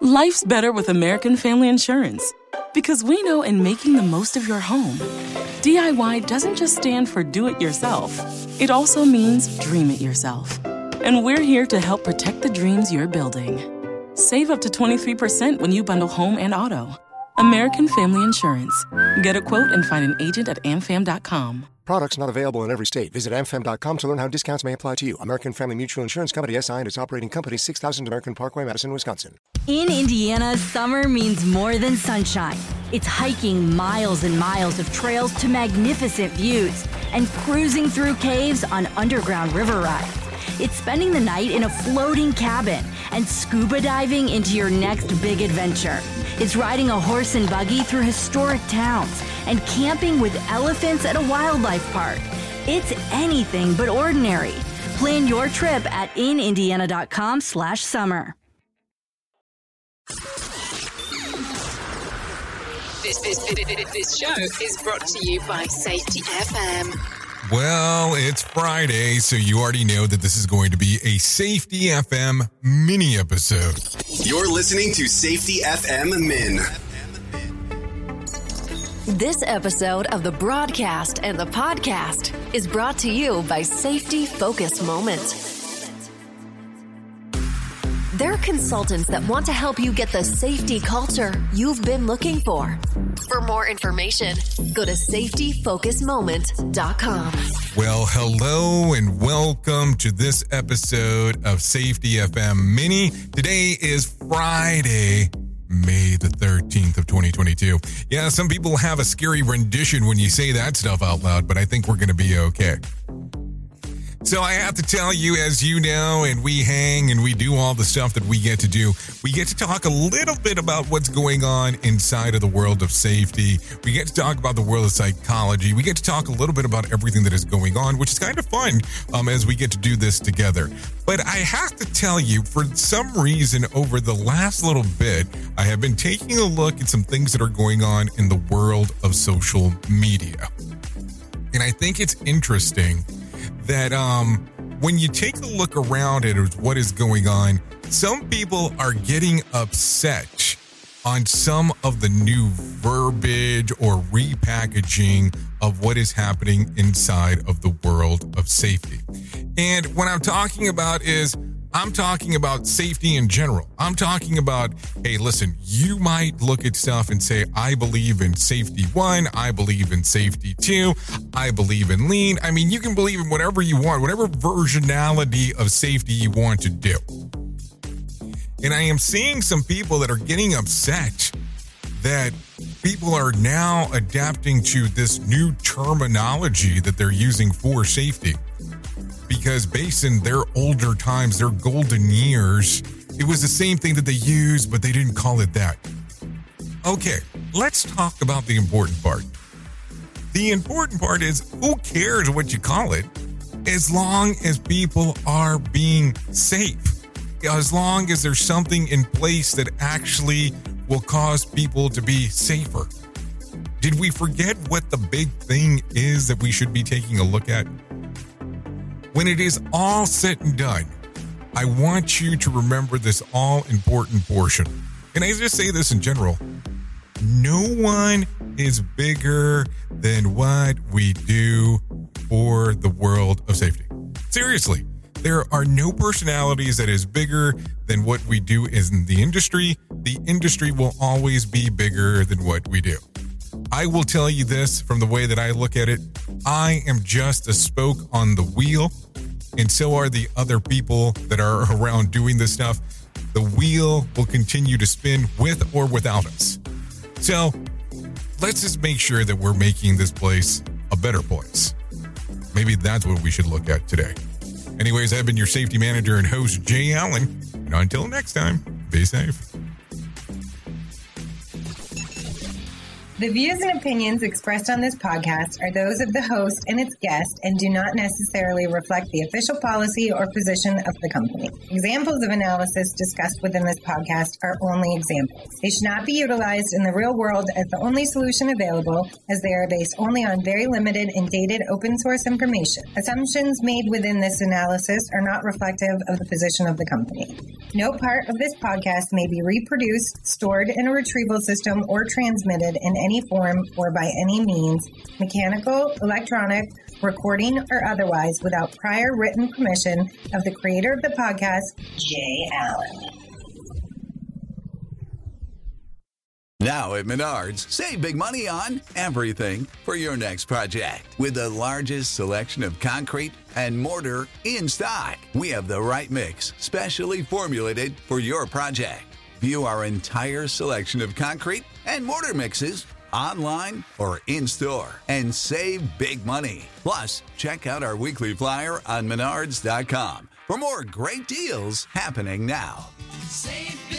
Life's better with American Family Insurance because we know in making the most of your home, DIY doesn't just stand for do it yourself. It also means dream it yourself. And we're here to help protect the dreams you're building. Save up to 23% when you bundle home and auto. American Family Insurance. Get a quote and find an agent at amfam.com. Products not available in every state. Visit amfam.com to learn how discounts may apply to you. American Family Mutual Insurance Company, SI, and its operating company, 6000 American Parkway, Madison, Wisconsin. In Indiana, summer means more than sunshine. It's hiking miles and miles of trails to magnificent views and cruising through caves on underground river rides. It's spending the night in a floating cabin and scuba diving into your next big adventure. It's riding a horse and buggy through historic towns and camping with elephants at a wildlife park. It's anything but ordinary. Plan your trip at inindiana.com/summer. This show is brought to you by Safety FM. Well, it's Friday, so you already know that this is going to be a Safety FM mini episode. You're listening to Safety FM Min. This episode of the broadcast and the podcast is brought to you by Safety Focus Moments. They're consultants that want to help you get the safety culture you've been looking for. For more information, go to safetyfocusmoment.com. Well, hello and welcome to this episode of Safety FM Mini. Today is Friday, May the 13th of 2022. Yeah, some people have a scary rendition when you say that stuff out loud, but I think we're going to be okay. So I have to tell you, as you know, and we hang and we do all the stuff that we get to do, we get to talk a little bit about what's going on inside of the world of safety. We get to talk about the world of psychology. We get to talk a little bit about everything that is going on, which is kind of fun as we get to do this together. But I have to tell you, for some reason, over the last little bit, I have been taking a look at some things that are going on in the world of social media. And I think it's interesting that when you take a look around at what is going on, some people are getting upset on some of the new verbiage or repackaging of what is happening inside of the world of safety. And what I'm talking about is, I'm talking about safety in general. I'm talking about, hey, listen, you might look at stuff and say, I believe in safety 1, I believe in safety 2, I believe in lean. I mean, you can believe in whatever you want, whatever versionality of safety you want to do. And I am seeing some people that are getting upset that people are now adapting to this new terminology that they're using for safety. Because based in their older times, their golden years, it was the same thing that they used, but they didn't call it that. Okay, let's talk about the important part. The important part is, who cares what you call it, as long as people are being safe, as long as there's something in place that actually will cause people to be safer. Did we forget what the big thing is that we should be taking a look at? When it is all said and done, I want you to remember this all-important portion. And I just say this in general. No one is bigger than what we do for the world of safety. Seriously, there are no personalities that is bigger than what we do in the industry. The industry will always be bigger than what we do. I will tell you this from the way that I look at it. I am just a spoke on the wheel, and so are the other people that are around doing this stuff. The wheel will continue to spin with or without us. So let's just make sure that we're making this place a better place. Maybe that's what we should look at today. Anyways, I've been your safety manager and host, Jay Allen. And until next time, be safe. The views and opinions expressed on this podcast are those of the host and its guest and do not necessarily reflect the official policy or position of the company. Examples of analysis discussed within this podcast are only examples. They should not be utilized in the real world as the only solution available, as they are based only on very limited and dated open source information. Assumptions made within this analysis are not reflective of the position of the company. No part of this podcast may be reproduced, stored in a retrieval system, or transmitted in any form or by any means, mechanical, electronic, recording, or otherwise, without prior written permission of the creator of the podcast, Jay Allen. Now at Menards, save big money on everything for your next project. With the largest selection of concrete and mortar in stock, we have the right mix, specially formulated for your project. View our entire selection of concrete and mortar mixes online or in-store and save big money. Plus, check out our weekly flyer on Menards.com for more great deals happening now. Save big